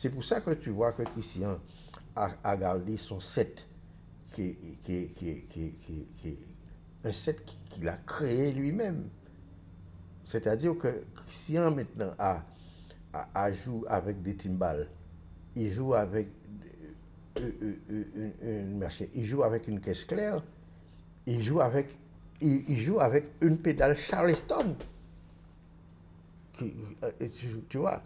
C'est pour ça que tu vois que Christian a gardé son set, qui est un set qu'il a créé lui-même. C'est-à-dire que Christian maintenant joue avec des timbales, il joue avec il joue avec une caisse claire, il joue avec une pédale Charleston. Tu vois,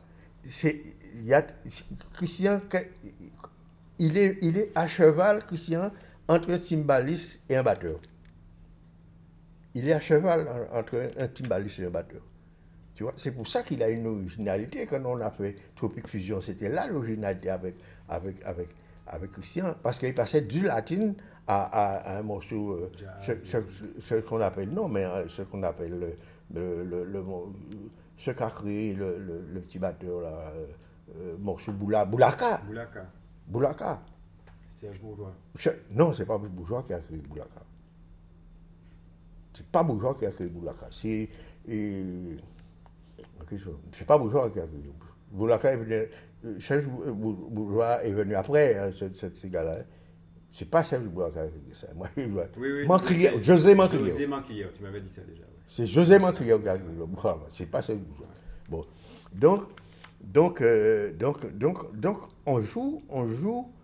Christian, il est à cheval, Christian, entre un timbaliste et un batteur. Il est à cheval entre un timbaliste et un batteur. Tu vois, c'est pour ça qu'il a une originalité. Quand on a fait Tropic Fusion, c'était là l'originalité avec Christian, parce qu'il passait du latin à un morceau, ce qu'on appelle, non, mais ce qu'on appelle ce qu'a créé le petit batteur là, morceau Boulaka. Boulaka. Serge Bourgeois. Non, c'est pas Bourgeois qui a créé Boulaka. C'est pas Bourgeois qui a créé Boulaka. C'est pas Bourgeois qui a créé Boulaka. Serge Bourgeois est venu après, ce gars-là. C'est pas Serge Bourgeois qui a créé ça. Oui. José Manclier. José Manclier, tu m'avais dit ça déjà. Ouais. C'est José Manclier qui a créé Bourgeois. C'est pas Serge Bourgeois. Bon. Donc, on joue